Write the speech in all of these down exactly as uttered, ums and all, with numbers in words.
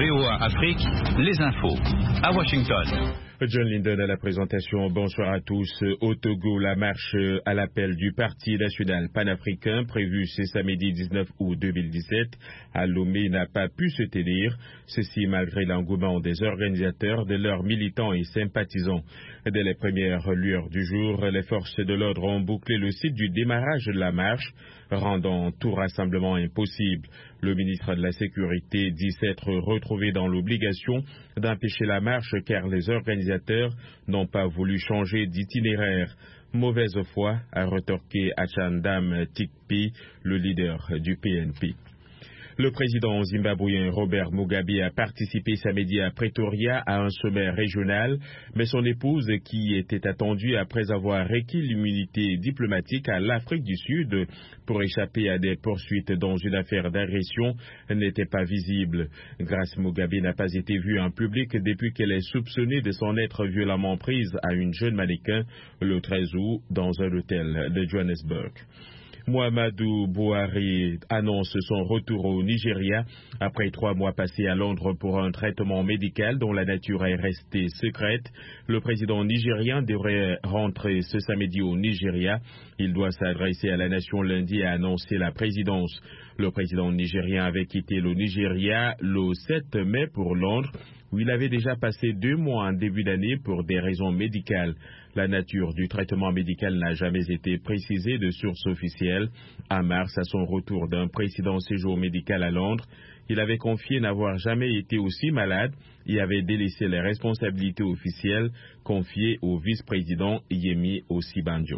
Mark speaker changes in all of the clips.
Speaker 1: V O A Afrique, les infos. À Washington.
Speaker 2: John Linden à la présentation. Bonsoir à tous. Au Togo, la marche à l'appel du Parti national panafricain prévue ce samedi dix-neuf août deux mille dix-sept à Lomé n'a pas pu se tenir. Ceci malgré l'engouement des organisateurs, de leurs militants et sympathisants. Dès les premières lueurs du jour, les forces de l'ordre ont bouclé le site du démarrage de la marche, rendant tout rassemblement impossible. Le ministre de la Sécurité dit s'être retrouvé dans l'obligation d'empêcher la marche car les organisateurs n'ont pas voulu changer d'itinéraire. Mauvaise foi, a retorqué Achandam Tikpi, le leader du P N P. Le président zimbabwéen Robert Mugabe a participé samedi à Pretoria à un sommet régional, mais son épouse, qui était attendue après avoir requis l'immunité diplomatique à l'Afrique du Sud pour échapper à des poursuites dans une affaire d'agression, n'était pas visible. Grace Mugabe n'a pas été vue en public depuis qu'elle est soupçonnée de s'en être violemment prise à une jeune mannequin le treize août dans un hôtel de Johannesburg. Muhammadu Buhari annonce son retour au Nigeria après trois mois passés à Londres pour un traitement médical dont la nature est restée secrète. Le président nigérien devrait rentrer ce samedi au Nigeria. Il doit s'adresser à la nation lundi et annoncer la présidence. Le président nigérien avait quitté le Nigeria le sept mai pour Londres, où il avait déjà passé deux mois en début d'année pour des raisons médicales. La nature du traitement médical n'a jamais été précisée de source officielle. En mars, à son retour d'un précédent séjour médical à Londres, il avait confié n'avoir jamais été aussi malade et avait délaissé les responsabilités officielles confiées au vice-président Yemi Osibanjo.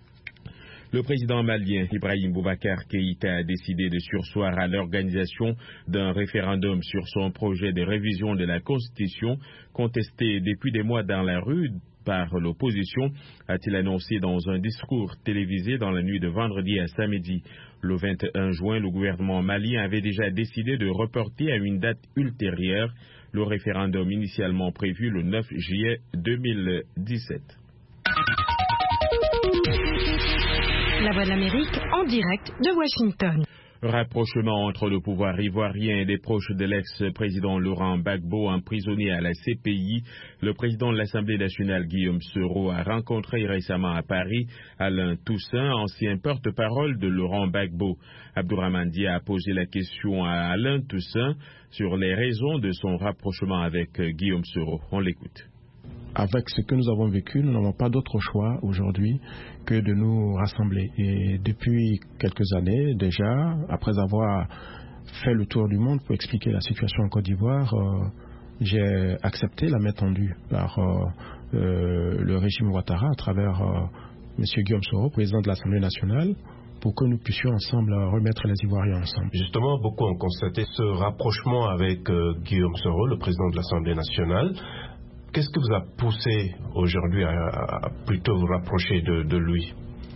Speaker 2: Le président malien Ibrahim Boubacar Keïta a décidé de surseoir à l'organisation d'un référendum sur son projet de révision de la Constitution, contesté depuis des mois dans la rue par l'opposition, a-t-il annoncé dans un discours télévisé dans la nuit de vendredi à samedi. Le vingt et un juin, le gouvernement malien avait déjà décidé de reporter à une date ultérieure le référendum initialement prévu le neuf juillet deux mille dix-sept.
Speaker 3: La Voix de l'Amérique en direct de Washington.
Speaker 2: Rapprochement entre le pouvoir ivoirien et des proches de l'ex-président Laurent Gbagbo emprisonné à la C P I. Le président de l'Assemblée nationale Guillaume Soro a rencontré récemment à Paris Alain Toussaint, ancien porte-parole de Laurent Gbagbo. Abdourahmane Dia a posé la question à Alain Toussaint sur les raisons de son rapprochement avec Guillaume Soro. On l'écoute.
Speaker 4: Avec ce que nous avons vécu, nous n'avons pas d'autre choix aujourd'hui que de nous rassembler. Et depuis quelques années déjà, après avoir fait le tour du monde pour expliquer la situation en Côte d'Ivoire, euh, j'ai accepté la main tendue par euh, euh, le régime Ouattara à travers euh, M. Guillaume Soro, président de l'Assemblée nationale, pour que nous puissions ensemble remettre les Ivoiriens ensemble.
Speaker 5: Justement, beaucoup ont constaté ce rapprochement avec euh, Guillaume Soro, le président de l'Assemblée nationale. Qu'est-ce qui vous a poussé aujourd'hui à, à plutôt vous rapprocher de, de lui?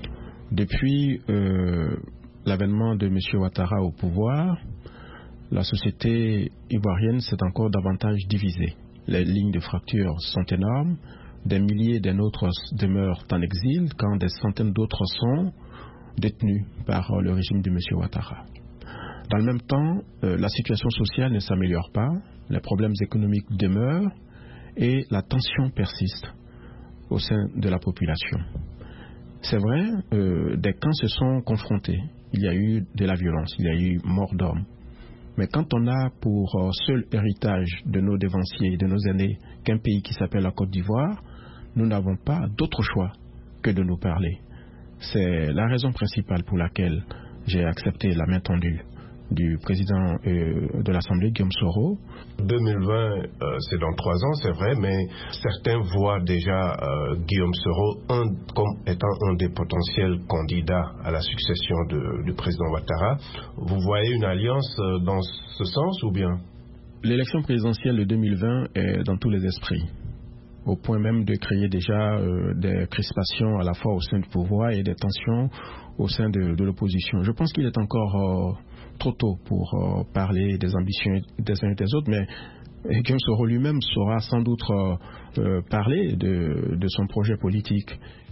Speaker 4: Depuis euh, l'avènement de M. Ouattara au pouvoir, la société ivoirienne s'est encore davantage divisée. Les lignes de fracture sont énormes. Des milliers des nôtres demeurent en exil quand des centaines d'autres sont détenus par le régime de M. Ouattara. Dans le même temps, euh, la situation sociale ne s'améliore pas, les problèmes économiques demeurent, et la tension persiste au sein de la population. C'est vrai, euh, des camps se sont confrontés. Il y a eu de la violence, il y a eu mort d'hommes. Mais quand on a pour euh, seul héritage de nos devanciers et de nos aînés qu'un pays qui s'appelle la Côte d'Ivoire, nous n'avons pas d'autre choix que de nous parler. C'est la raison principale pour laquelle j'ai accepté la main tendue du président euh, de l'Assemblée, Guillaume Soro.
Speaker 5: deux mille vingt, euh, c'est dans trois ans, c'est vrai, mais certains voient déjà euh, Guillaume Soro un, comme étant un des potentiels candidats à la succession de, du président Ouattara. Vous voyez une alliance euh, dans ce sens ou bien?
Speaker 4: L'élection présidentielle de deux mille vingt est dans tous les esprits, au point même de créer déjà euh, des crispations à la fois au sein du pouvoir et des tensions au sein de, de l'opposition. Je pense qu'il est encore euh, trop tôt pour euh, parler des ambitions des uns et des autres, mais Guillaume Soro lui-même saura sans doute euh, euh, parler de, de son projet politique.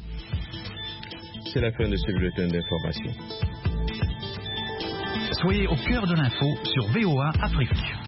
Speaker 2: C'est la fin de ce bulletin d'information.
Speaker 1: Soyez au cœur de l'info sur V O A Afrique.